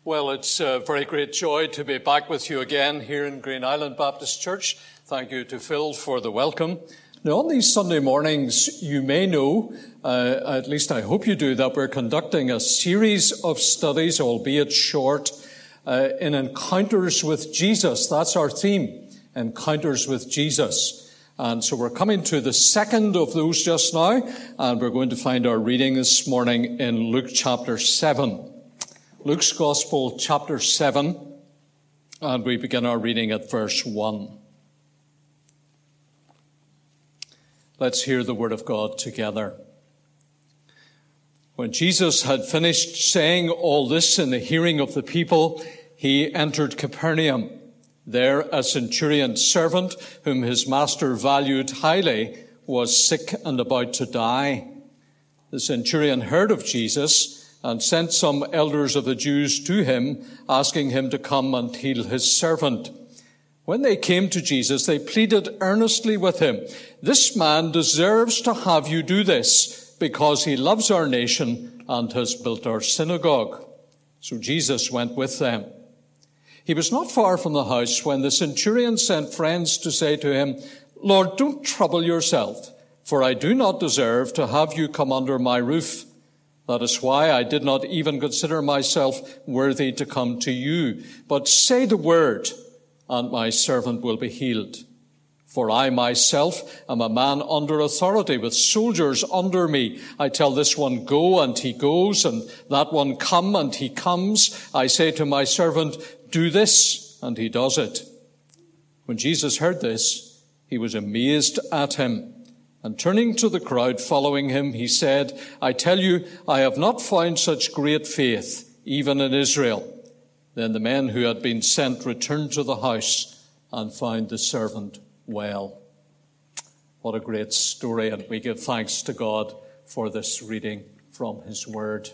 Well, it's a very great joy to be back with you again here in Green Island Baptist Church. Thank you to Phil for the welcome. Now, on these Sunday mornings, you may know, at least I hope you do, that we're conducting a series of studies, albeit short, in Encounters with Jesus. That's our theme, Encounters with Jesus. And so we're coming to the second of those just now, and we're going to find our reading this morning in Luke chapter 7. Luke's Gospel, chapter 7, and we begin our reading at verse 1. Let's hear the word of God together. When Jesus had finished saying all this in the hearing of the people, he entered Capernaum. There a centurion's servant, whom his master valued highly, was sick and about to die. The centurion heard of Jesus and sent some elders of the Jews to him, asking him to come and heal his servant. When they came to Jesus, they pleaded earnestly with him, "This man deserves to have you do this, because he loves our nation and has built our synagogue." So Jesus went with them. He was not far from the house when the centurion sent friends to say to him, "Lord, don't trouble yourself, for I do not deserve to have you come under my roof. That is why I did not even consider myself worthy to come to you. But say the word, and my servant will be healed. For I myself am a man under authority, with soldiers under me. I tell this one, go, and he goes, and that one, come, and he comes. I say to my servant, do this, and he does it." When Jesus heard this, he was amazed at him. And turning to the crowd following him, he said, "I tell you, I have not found such great faith, even in Israel." Then the men who had been sent returned to the house and found the servant well. What a great story, and we give thanks to God for this reading from his word.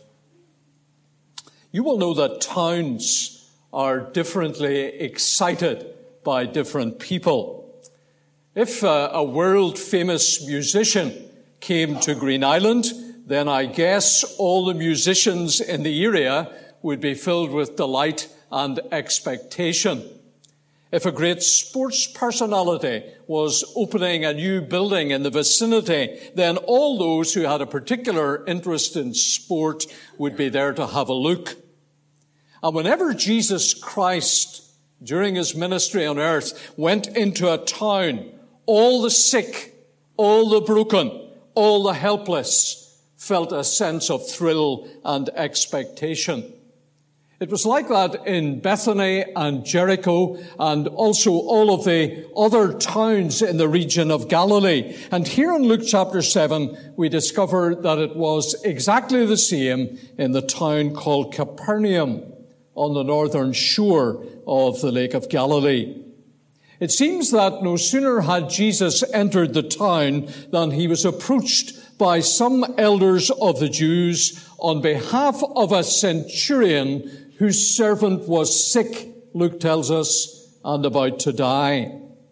You will know that towns are differently excited by different people. If a world-famous musician came to Green Island, then I guess all the musicians in the area would be filled with delight and expectation. If a great sports personality was opening a new building in the vicinity, then all those who had a particular interest in sport would be there to have a look. And whenever Jesus Christ, during his ministry on earth, went into a town, all the sick, all the broken, all the helpless felt a sense of thrill and expectation. It was like that in Bethany and Jericho and also all of the other towns in the region of Galilee. And here in Luke chapter 7, we discover that it was exactly the same in the town called Capernaum on the northern shore of the Lake of Galilee. It seems that no sooner had Jesus entered the town than he was approached by some elders of the Jews on behalf of a centurion whose servant was sick, Luke tells us, and about to die.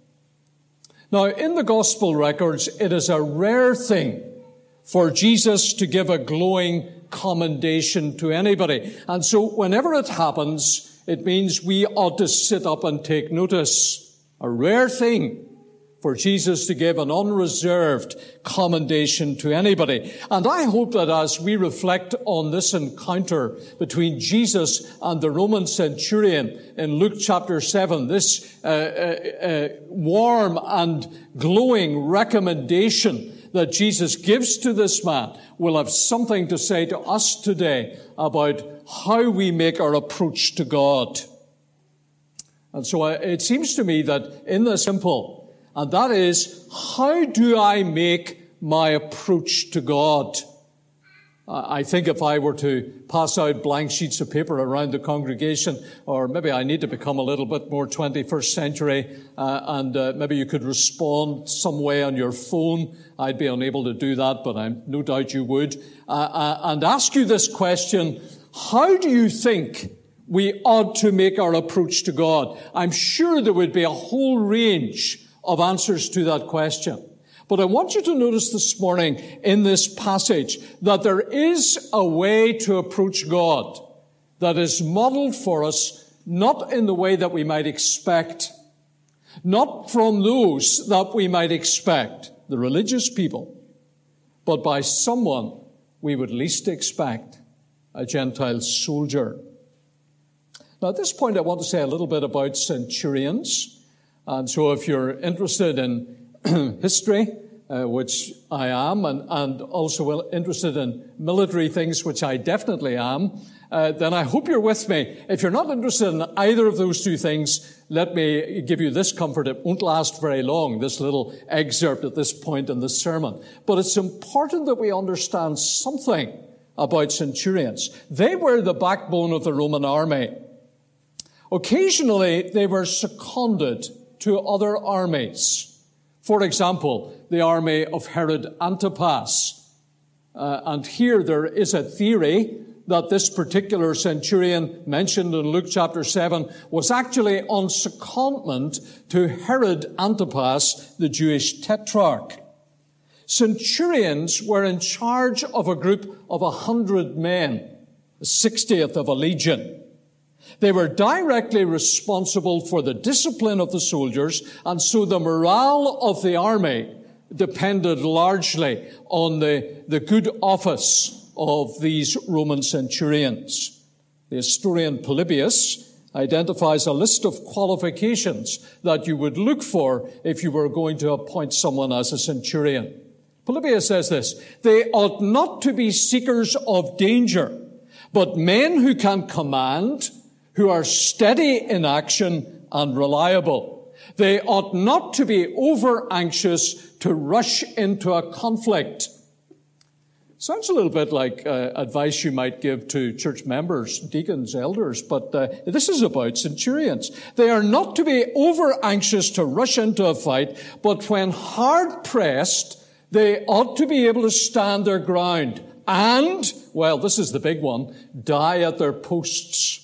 Now, in the gospel records, it is a rare thing for Jesus to give a glowing commendation to anybody. And so whenever it happens, it means we ought to sit up and take notice. A rare thing for Jesus to give an unreserved commendation to anybody. And I hope that as we reflect on this encounter between Jesus and the Roman centurion in Luke chapter 7, this warm and glowing recommendation that Jesus gives to this man will have something to say to us today about how we make our approach to God. And so it seems to me that in the simple, and that is, how do I make my approach to God? I think if I were to pass out blank sheets of paper around the congregation, or maybe I need to become a little bit more 21st century, and maybe you could respond some way on your phone. I'd be unable to do that, but I'm no doubt you would. And ask you this question: how do you think we ought to make our approach to God? I'm sure there would be a whole range of answers to that question. But I want you to notice this morning in this passage that there is a way to approach God that is modeled for us not in the way that we might expect, not from those that we might expect, the religious people, but by someone we would least expect, a Gentile soldier. Now, at this point, I want to say a little bit about centurions. And so if you're interested in history, which I am, and also interested in military things, which I definitely am, then I hope you're with me. If you're not interested in either of those two things, let me give you this comfort. It won't last very long, this little excerpt at this point in the sermon. But it's important that we understand something about centurions. They were the backbone of the Roman army. Occasionally, they were seconded to other armies. For example, the army of Herod Antipas. And here there is a theory that this particular centurion mentioned in Luke chapter 7 was actually on secondment to Herod Antipas, the Jewish tetrarch. Centurions were in charge of a group of 100 men, the 60th of a legion. They were directly responsible for the discipline of the soldiers, and so the morale of the army depended largely on the good office of these Roman centurions. The historian Polybius identifies a list of qualifications that you would look for if you were going to appoint someone as a centurion. Polybius says this: they ought not to be seekers of danger, but men who can command, who are steady in action and reliable. They ought not to be over-anxious to rush into a conflict. Sounds a little bit like advice you might give to church members, deacons, elders, but this is about centurions. They are not to be over-anxious to rush into a fight, but when hard-pressed, they ought to be able to stand their ground and, well, this is the big one, die at their posts.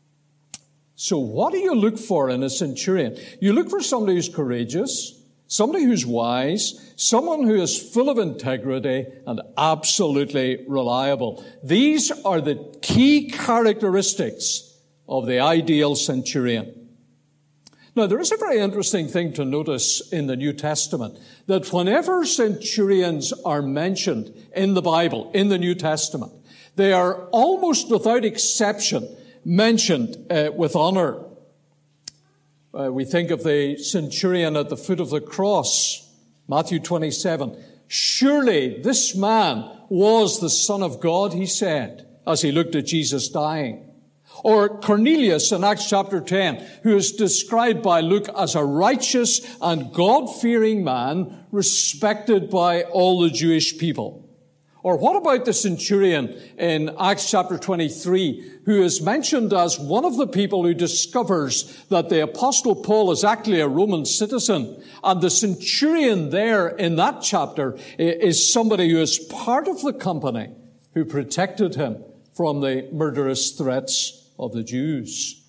So what do you look for in a centurion? You look for somebody who's courageous, somebody who's wise, someone who is full of integrity and absolutely reliable. These are the key characteristics of the ideal centurion. Now, there is a very interesting thing to notice in the New Testament, that whenever centurions are mentioned in the Bible, in the New Testament, they are almost without exception mentioned with honor. We think of the centurion at the foot of the cross, Matthew 27. Surely this man was the Son of God, he said, as he looked at Jesus dying. Or Cornelius in Acts chapter 10, who is described by Luke as a righteous and God-fearing man, respected by all the Jewish people. Or what about the centurion in Acts chapter 23, who is mentioned as one of the people who discovers that the Apostle Paul is actually a Roman citizen? And the centurion there in that chapter is somebody who is part of the company who protected him from the murderous threats of the Jews.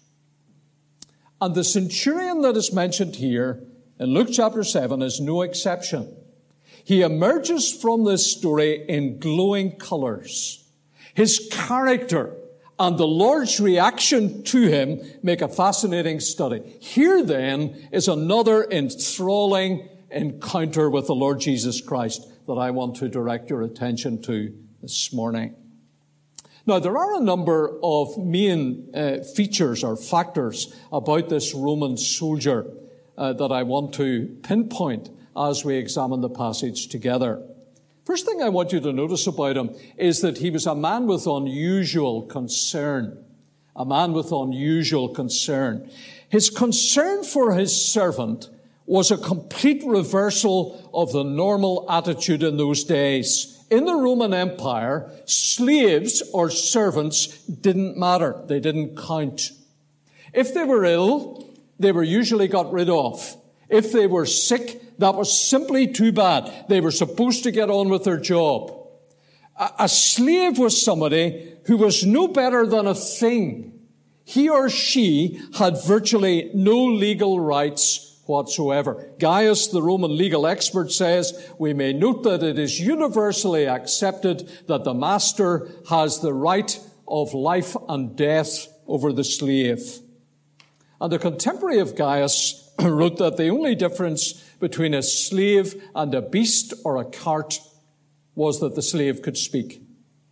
And the centurion that is mentioned here in Luke chapter 7 is no exception. He emerges from this story in glowing colors. His character and the Lord's reaction to him make a fascinating study. Here then is another enthralling encounter with the Lord Jesus Christ that I want to direct your attention to this morning. Now, there are a number of main features or factors about this Roman soldier that I want to pinpoint as we examine the passage together. First thing I want you to notice about him is that he was a man with unusual concern. A man with unusual concern. His concern for his servant was a complete reversal of the normal attitude in those days. In the Roman Empire, slaves or servants didn't matter. They didn't count. If they were ill, they were usually got rid of. If they were sick, that was simply too bad. They were supposed to get on with their job. A slave was somebody who was no better than a thing. He or she had virtually no legal rights whatsoever. Gaius, the Roman legal expert, says, we may note that it is universally accepted that the master has the right of life and death over the slave. And a contemporary of Gaius wrote that the only difference between a slave and a beast or a cart was that the slave could speak.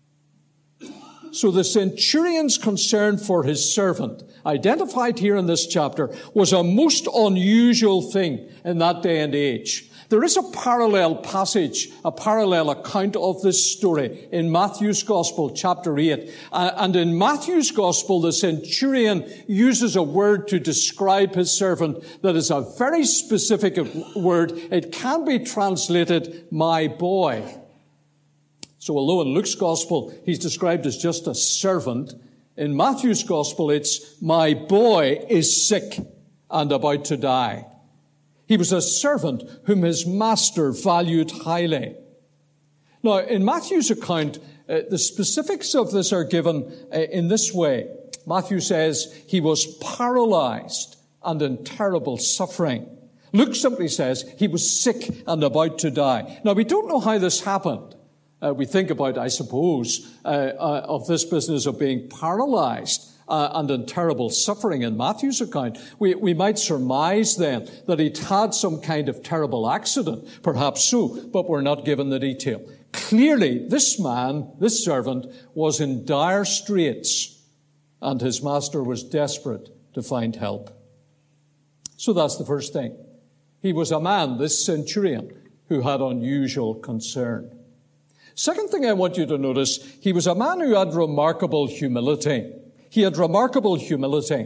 So the centurion's concern for his servant, identified here in this chapter, was a most unusual thing in that day and age. There is a parallel passage, a parallel account of this story in Matthew's Gospel, chapter 8. And in Matthew's Gospel, the centurion uses a word to describe his servant that is a very specific word. It can be translated, my boy. So although in Luke's Gospel, he's described as just a servant, in Matthew's Gospel, it's, my boy is sick and about to die. He was a servant whom his master valued highly. Now, in Matthew's account, the specifics of this are given in this way. Matthew says he was paralyzed and in terrible suffering. Luke simply says he was sick and about to die. Now, we don't know how this happened. We think about, I suppose, of this business of being paralyzed and in terrible suffering in Matthew's account. We might surmise then that he'd had some kind of terrible accident, perhaps so, but we're not given the detail. Clearly, this man, this servant, was in dire straits, and his master was desperate to find help. So that's the first thing. He was a man, this centurion, who had unusual concern. Second thing I want you to notice, he was a man who had remarkable humility. He had remarkable humility.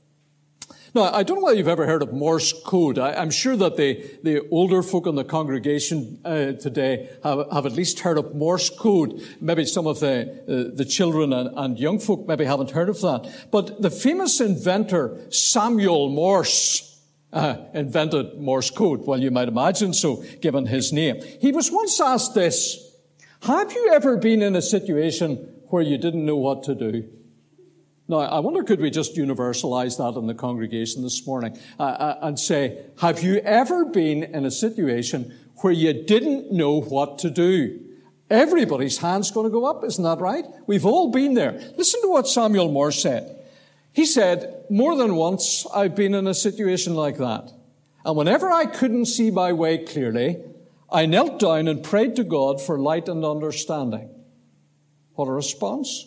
Now, I don't know whether you've ever heard of Morse code. I'm sure that the older folk in the congregation today have at least heard of Morse code. Maybe some of the children and young folk maybe haven't heard of that. But the famous inventor Samuel Morse invented Morse code. Well, you might imagine so, given his name. He was once asked this: have you ever been in a situation where you didn't know what to do? Now, I wonder, could we just universalize that in the congregation this morning and say, have you ever been in a situation where you didn't know what to do? Everybody's hand's going to go up, isn't that right? We've all been there. Listen to what Samuel Morse said. He said, more than once I've been in a situation like that. And whenever I couldn't see my way clearly, I knelt down and prayed to God for light and understanding. What a response.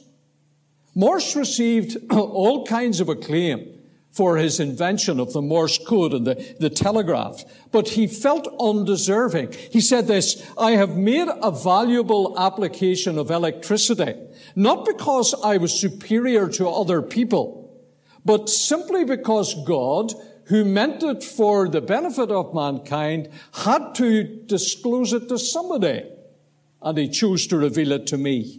Morse received all kinds of acclaim for his invention of the Morse code and the telegraph, but he felt undeserving. He said this: I have made a valuable application of electricity, not because I was superior to other people, but simply because God, who meant it for the benefit of mankind, had to disclose it to somebody, and he chose to reveal it to me.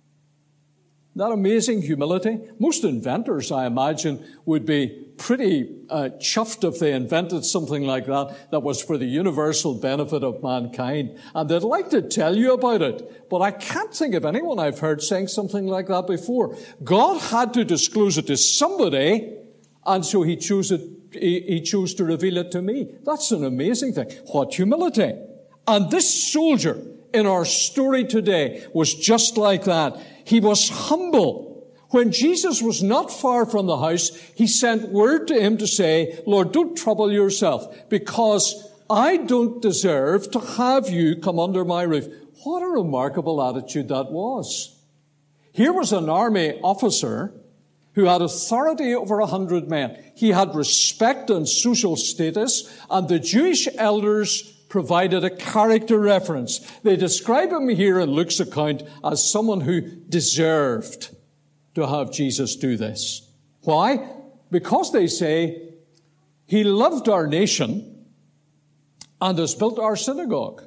That amazing humility. Most inventors, I imagine, would be pretty chuffed if they invented something like that was for the universal benefit of mankind. And they'd like to tell you about it. But I can't think of anyone I've heard saying something like that before. God had to disclose it to somebody, and so he chose to reveal it to me. That's an amazing thing. What humility. And this soldier in our story today was just like that. He was humble. When Jesus was not far from the house, he sent word to him to say, Lord, don't trouble yourself, because I don't deserve to have you come under my roof. What a remarkable attitude that was. Here was an army officer who had authority over 100 men. He had respect and social status, and the Jewish elders provided a character reference. They describe him here in Luke's account as someone who deserved to have Jesus do this. Why? Because they say, he loved our nation and has built our synagogue.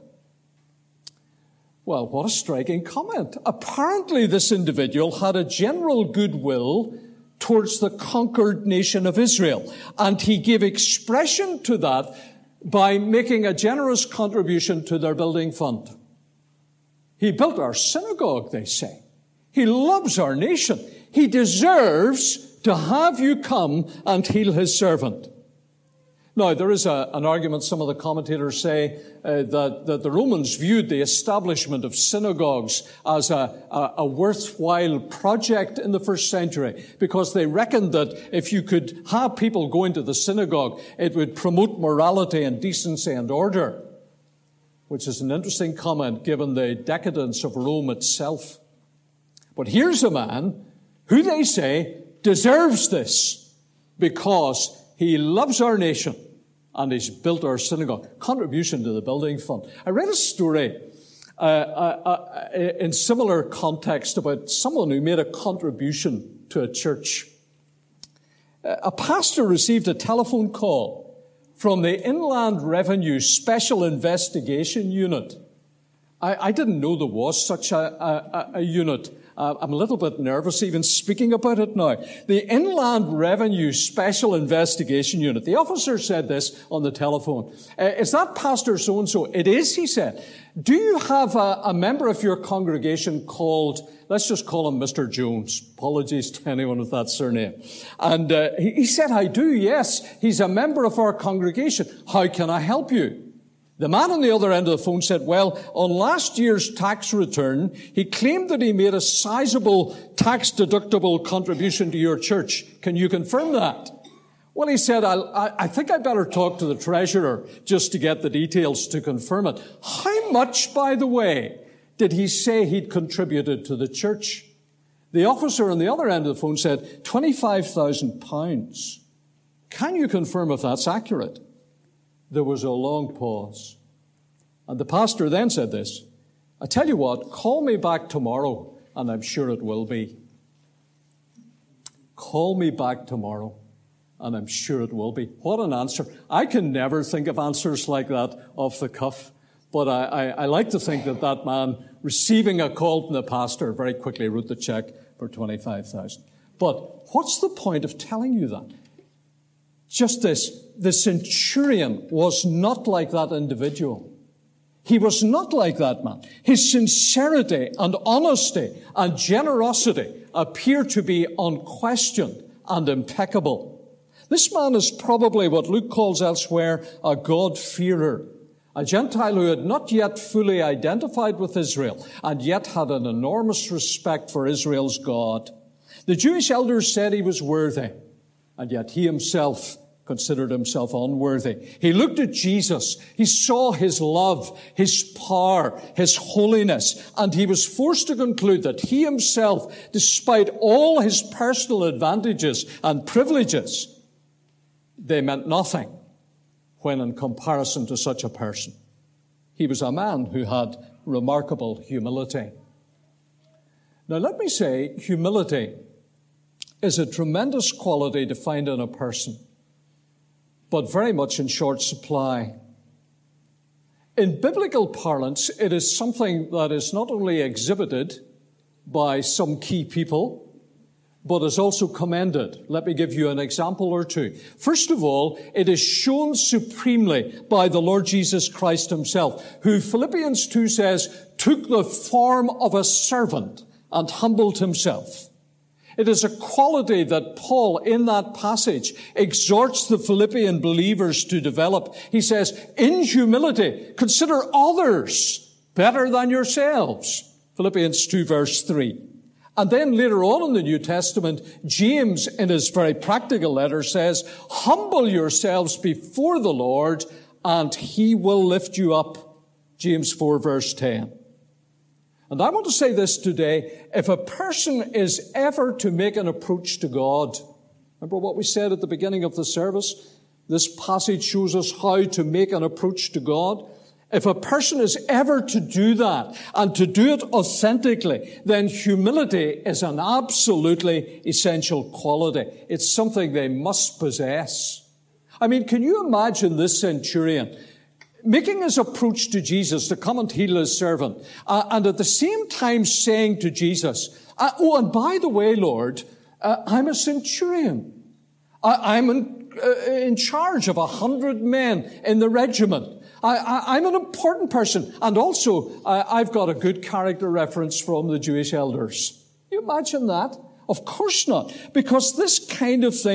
Well, what a striking comment. Apparently this individual had a general goodwill towards the conquered nation of Israel, and he gave expression to that by making a generous contribution to their building fund. He built our synagogue, they say. He loves our nation. He deserves to have you come and heal his servant. Now, there is an argument, some of the commentators say, that the Romans viewed the establishment of synagogues as a worthwhile project in the first century, because they reckoned that if you could have people going to the synagogue, it would promote morality and decency and order, which is an interesting comment given the decadence of Rome itself. But here's a man who they say deserves this because he loves our nation and he's built our synagogue. Contribution to the building fund. I read a story in similar context about someone who made a contribution to a church. A pastor received a telephone call from the Inland Revenue Special Investigation Unit. I didn't know there was such a unit. I'm a little bit nervous even speaking about it now. The Inland Revenue Special Investigation Unit. The officer said this on the telephone. Is that Pastor so-and-so? It is, he said. Do you have a member of your congregation called, let's just call him Mr. Jones. Apologies to anyone with that surname. And he said, I do, yes. He's a member of our congregation. How can I help you? The man on the other end of the phone said, well, on last year's tax return, he claimed that he made a sizable tax-deductible contribution to your church. Can you confirm that? Well, he said, I think I'd better talk to the treasurer just to get the details to confirm it. How much, by the way, did he say he'd contributed to the church? The officer on the other end of the phone said, £25,000. Can you confirm if that's accurate? There was a long pause. And the pastor then said this, I tell you what, call me back tomorrow, and I'm sure it will be. Call me back tomorrow, and I'm sure it will be. What an answer. I can never think of answers like that off the cuff. But I like to think that that man, receiving a call from the pastor, very quickly wrote the check for $25,000. But what's the point of telling you that? Just this, the centurion was not like that individual. He was not like that man. His sincerity and honesty and generosity appear to be unquestioned and impeccable. This man is probably what Luke calls elsewhere a God-fearer, a Gentile who had not yet fully identified with Israel and yet had an enormous respect for Israel's God. The Jewish elders said he was worthy, and yet he himself considered himself unworthy. He looked at Jesus. He saw his love, his power, his holiness, and he was forced to conclude that he himself, despite all his personal advantages and privileges, they meant nothing when in comparison to such a person. He was a man who had remarkable humility. Now let me say, humility is a tremendous quality to find in a person, but very much in short supply. In biblical parlance, it is something that is not only exhibited by some key people, but is also commended. Let me give you an example or two. First of all, it is shown supremely by the Lord Jesus Christ himself, who Philippians 2 says, took the form of a servant and humbled himself. It is a quality that Paul, in that passage, exhorts the Philippian believers to develop. He says, in humility, consider others better than yourselves. Philippians 2 verse 3. And then later on in the New Testament, James, in his very practical letter, says, humble yourselves before the Lord, and he will lift you up. James 4 verse 10. And I want to say this today, if a person is ever to make an approach to God, remember what we said at the beginning of the service? This passage shows us how to make an approach to God. If a person is ever to do that, and to do it authentically, then humility is an absolutely essential quality. It's something they must possess. I mean, can you imagine this centurion making his approach to Jesus to come and heal his servant, and at the same time saying to Jesus, oh, and by the way, Lord, I'm a centurion. I'm in charge of 100 men in the regiment. I'm an important person. And also, I've got a good character reference from the Jewish elders. Can you imagine that? Of course not. Because this kind of thing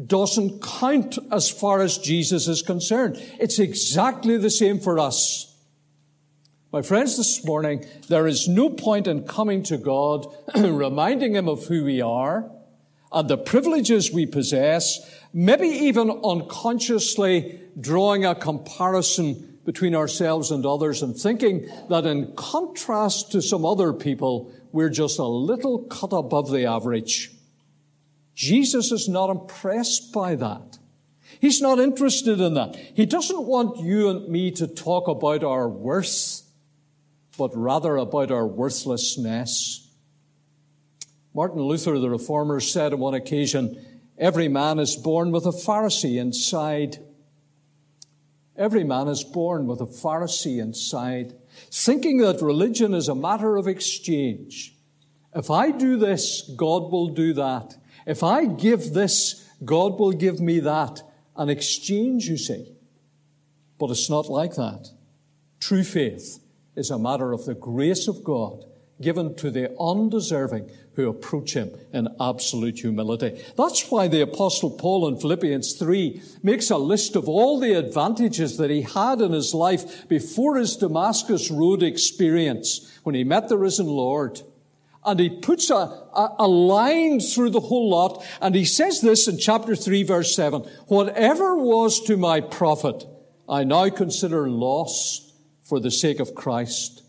doesn't count as far as Jesus is concerned. It's exactly the same for us. My friends, this morning, there is no point in coming to God, reminding Him of who we are and the privileges we possess, maybe even unconsciously drawing a comparison between ourselves and others and thinking that in contrast to some other people, we're just a little cut above the average. Jesus is not impressed by that. He's not interested in that. He doesn't want you and me to talk about our worth, but rather about our worthlessness. Martin Luther, the Reformer, said on one occasion, "Every man is born with a Pharisee inside." Every man is born with a Pharisee inside, thinking that religion is a matter of exchange. If I do this, God will do that. If I give this, God will give me that. An exchange, you see. But it's not like that. True faith is a matter of the grace of God given to the undeserving who approach Him in absolute humility. That's why the Apostle Paul in Philippians 3 makes a list of all the advantages that he had in his life before his Damascus Road experience when he met the risen Lord. And he puts a line through the whole lot, and he says this in chapter 3, verse 7, "Whatever was to my profit, I now consider loss for the sake of Christ."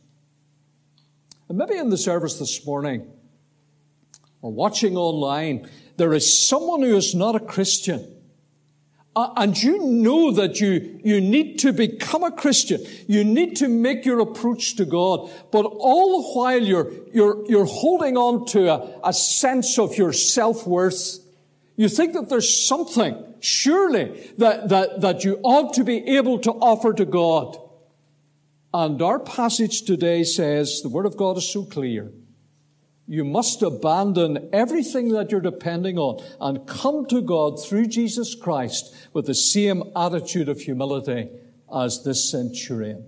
And maybe in the service this morning, or watching online, there is someone who is not a Christian. And you know that you need to become a Christian. You need to make your approach to God. But all the while you're holding on to a sense of your self-worth. You think that there's something, surely, that you ought to be able to offer to God. And our passage today says, the Word of God is so clear, you must abandon everything that you're depending on and come to God through Jesus Christ with the same attitude of humility as this centurion.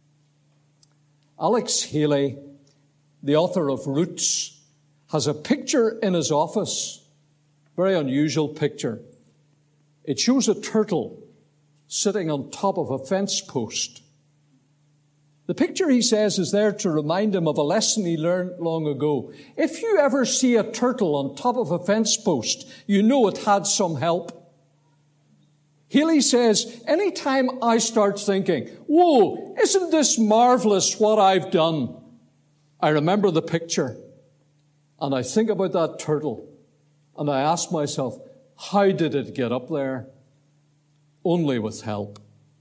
Alex Haley, the author of Roots, has a picture in his office, very unusual picture. It shows a turtle sitting on top of a fence post. The picture, he says, is there to remind him of a lesson he learned long ago. If you ever see a turtle on top of a fence post, you know it had some help. Haley says, anytime I start thinking, whoa, isn't this marvelous what I've done? I remember the picture, and I think about that turtle, and I ask myself, how did it get up there? Only with help.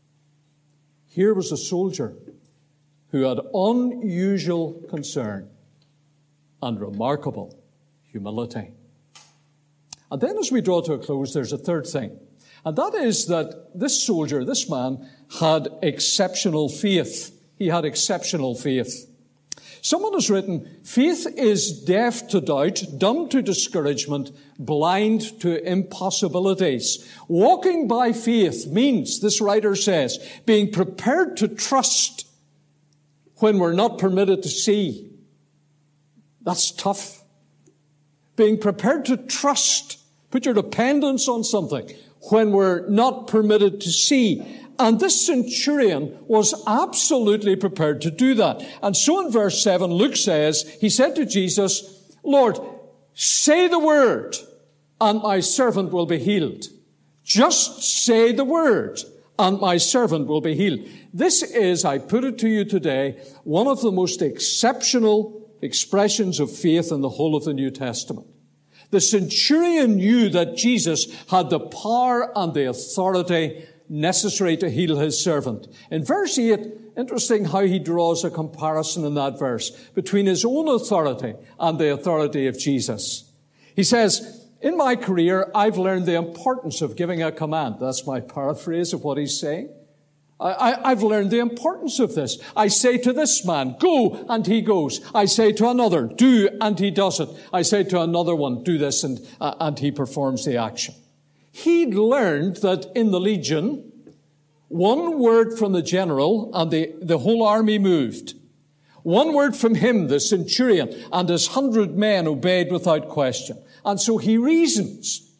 Here was a soldier who had unusual concern and remarkable humility. And then as we draw to a close, there's a third thing. And that is that this soldier, this man, had exceptional faith. He had exceptional faith. Someone has written, faith is deaf to doubt, dumb to discouragement, blind to impossibilities. Walking by faith means, this writer says, being prepared to trust when we're not permitted to see. That's tough. Being prepared to trust, put your dependence on something when we're not permitted to see. And this centurion was absolutely prepared to do that. And so in verse 7, Luke says, he said to Jesus, Lord, say the word, and my servant will be healed. Just say the word, and my servant will be healed. This is, I put it to you today, one of the most exceptional expressions of faith in the whole of the New Testament. The centurion knew that Jesus had the power and the authority necessary to heal his servant. In verse 8, interesting how he draws a comparison in that verse between his own authority and the authority of Jesus. He says, in my career, I've learned the importance of giving a command. That's my paraphrase of what he's saying. I've learned the importance of this. I say to this man, go, and he goes. I say to another, do, and he does it. I say to another one, do this, and he performs the action. He'd learned that in the legion, one word from the general, and the whole army moved. One word from him, the centurion, and his 100 men obeyed without question. And so he reasons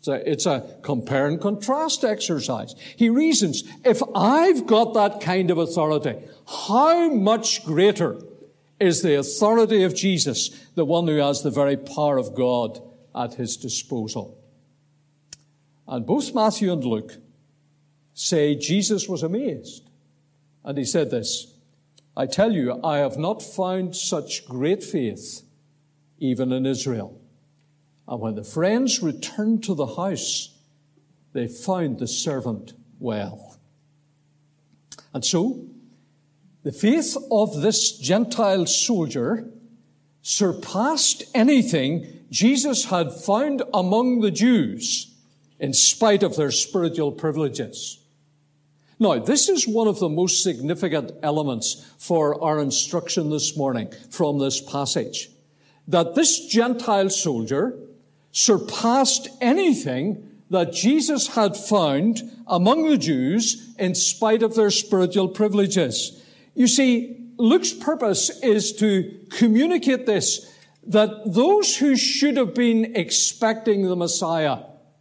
It's a compare and contrast exercise. He reasons, if I've got that kind of authority, how much greater is the authority of Jesus, the one who has the very power of God at his disposal? And both Matthew and Luke say Jesus was amazed. And he said this, I tell you, I have not found such great faith even in Israel. And when the friends returned to the house, they found the servant well. And so, the faith of this Gentile soldier surpassed anything Jesus had found among the Jews, in spite of their spiritual privileges. Now, this is one of the most significant elements for our instruction this morning from this passage. That this Gentile soldier surpassed anything that Jesus had found among the Jews in spite of their spiritual privileges. You see, Luke's purpose is to communicate this, that those who should have been expecting the Messiah,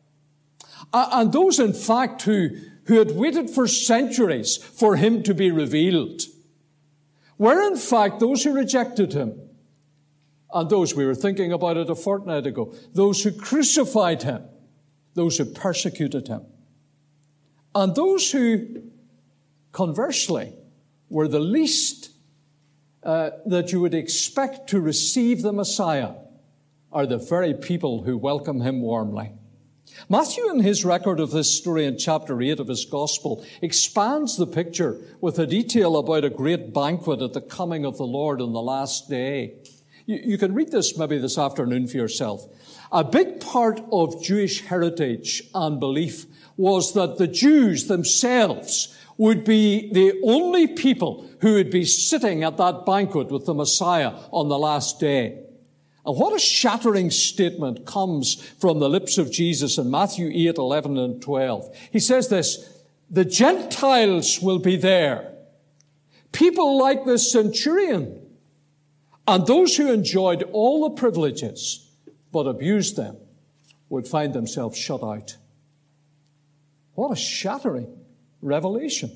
and those, in fact, who had waited for centuries for him to be revealed, were, in fact, those who rejected him. And those, we were thinking about it a fortnight ago, those who crucified him, those who persecuted him, and those who, conversely, were the least that you would expect to receive the Messiah, are the very people who welcome him warmly. Matthew, in his record of this story in chapter 8 of his gospel, expands the picture with a detail about a great banquet at the coming of the Lord on the last day. You can read this maybe this afternoon for yourself. A big part of Jewish heritage and belief was that the Jews themselves would be the only people who would be sitting at that banquet with the Messiah on the last day. And what a shattering statement comes from the lips of Jesus in Matthew 8, 11 and 12. He says this, the Gentiles will be there. People like the centurion. And those who enjoyed all the privileges but abused them would find themselves shut out. What a shattering revelation.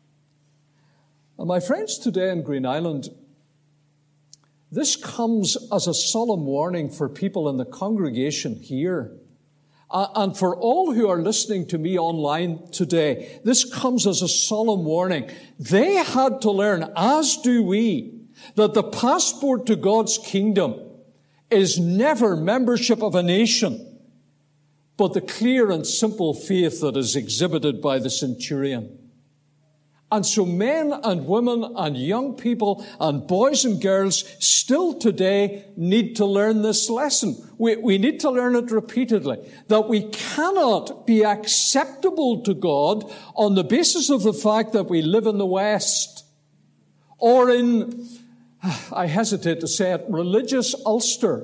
And my friends, today in Green Island, this comes as a solemn warning for people in the congregation here. And for all who are listening to me online today, this comes as a solemn warning. They had to learn, as do we, that the passport to God's kingdom is never membership of a nation, but the clear and simple faith that is exhibited by the centurion. And so men and women and young people and boys and girls still today need to learn this lesson. We need to learn it repeatedly, that we cannot be acceptable to God on the basis of the fact that we live in the West or in, I hesitate to say it, religious Ulster,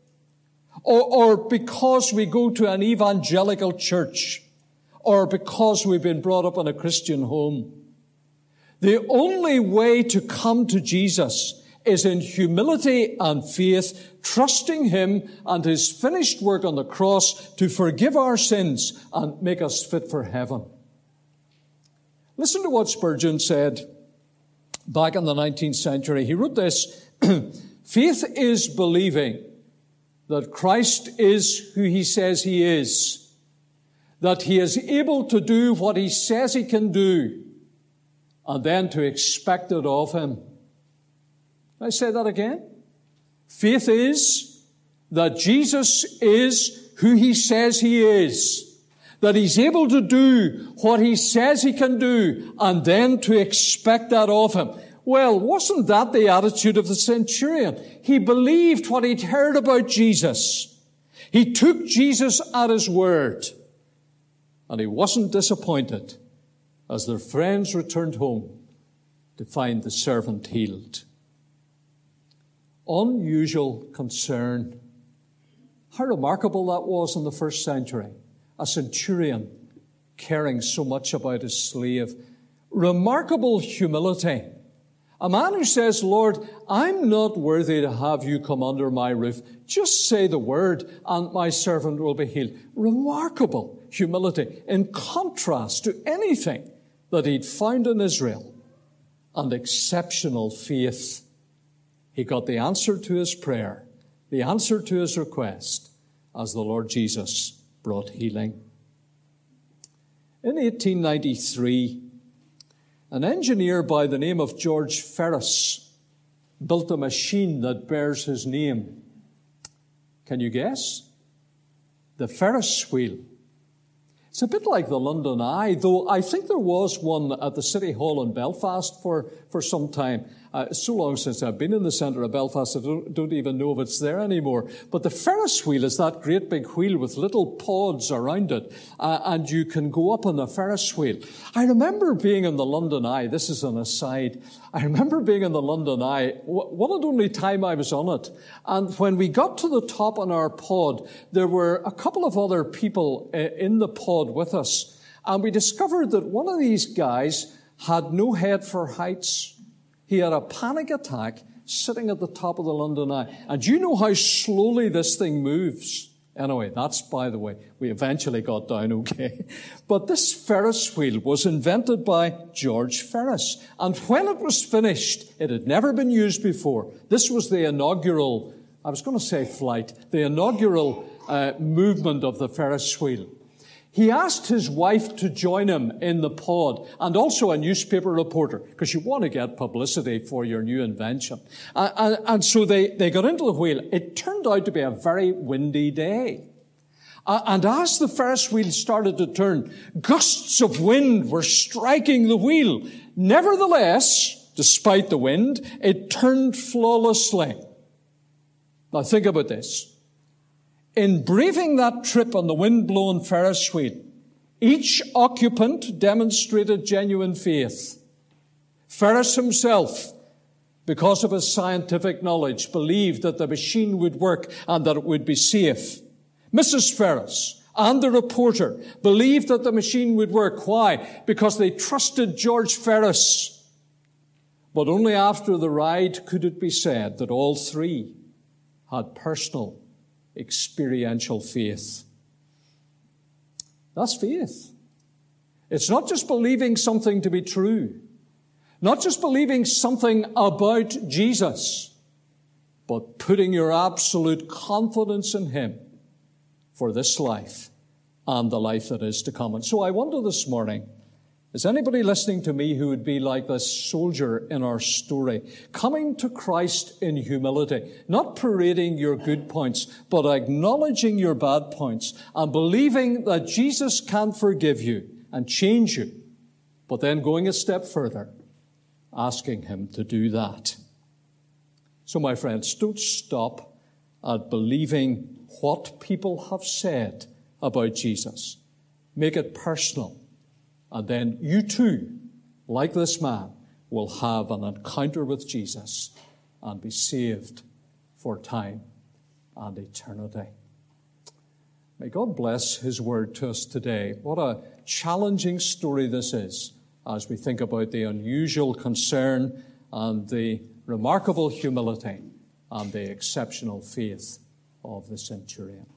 or because we go to an evangelical church, or because we've been brought up in a Christian home. The only way to come to Jesus is in humility and faith, trusting him and his finished work on the cross to forgive our sins and make us fit for heaven. Listen to what Spurgeon said back in the 19th century. He wrote this, faith is believing that Christ is who he says he is, that he is able to do what he says he can do, and then to expect it of him. Can I say that again? Faith is that Jesus is who he says he is, that he's able to do what he says he can do, and then to expect that of him. Well, wasn't that the attitude of the centurion? He believed what he'd heard about Jesus. He took Jesus at his word, and he wasn't disappointed as their friends returned home to find the servant healed. Unusual concern. How remarkable that was in the first century. A centurion caring so much about his slave. Remarkable humility. A man who says, Lord, I'm not worthy to have you come under my roof. Just say the word and my servant will be healed. Remarkable humility in contrast to anything that he'd found in Israel. And exceptional faith. He got the answer to his prayer, the answer to his request, as the Lord Jesus brought healing. In 1893, an engineer by the name of George Ferris built a machine that bears his name. Can you guess? The Ferris wheel. It's a bit like the London Eye, though I think there was one at the City Hall in Belfast for some time. So long since I've been in the centre of Belfast, I don't even know if it's there anymore. But the Ferris wheel is that great big wheel with little pods around it, and you can go up on the Ferris wheel. I remember being in the London Eye. This is an aside. I remember being in the London Eye, one and only time I was on it. And when we got to the top on our pod, there were a couple of other people in the pod with us. And we discovered that one of these guys had no head for heights. He had a panic attack sitting at the top of the London Eye. And you know how slowly this thing moves. Anyway, that's by the way. We eventually got down okay. But this Ferris wheel was invented by George Ferris. And when it was finished, it had never been used before. This was the inaugural, I was going to say flight, the inaugural movement of the Ferris wheel. He asked his wife to join him in the pod, and also a newspaper reporter, because you want to get publicity for your new invention. And so they got into the wheel. It turned out to be a very windy day. And as the Ferris wheel started to turn, gusts of wind were striking the wheel. Nevertheless, despite the wind, it turned flawlessly. Now think about this. In braving that trip on the wind-blown Ferris wheel, each occupant demonstrated genuine faith. Ferris himself, because of his scientific knowledge, believed that the machine would work and that it would be safe. Mrs. Ferris and the reporter believed that the machine would work. Why? Because they trusted George Ferris. But only after the ride could it be said that all three had personal experiential faith. That's faith. It's not just believing something to be true, not just believing something about Jesus, but putting your absolute confidence in Him for this life and the life that is to come. And so I wonder this morning, is anybody listening to me who would be like this soldier in our story, coming to Christ in humility, not parading your good points, but acknowledging your bad points and believing that Jesus can forgive you and change you, but then going a step further, asking Him to do that. So my friends, don't stop at believing what people have said about Jesus. Make it personal. And then you too, like this man, will have an encounter with Jesus and be saved for time and eternity. May God bless His word to us today. What a challenging story this is as we think about the unusual concern and the remarkable humility and the exceptional faith of the centurion.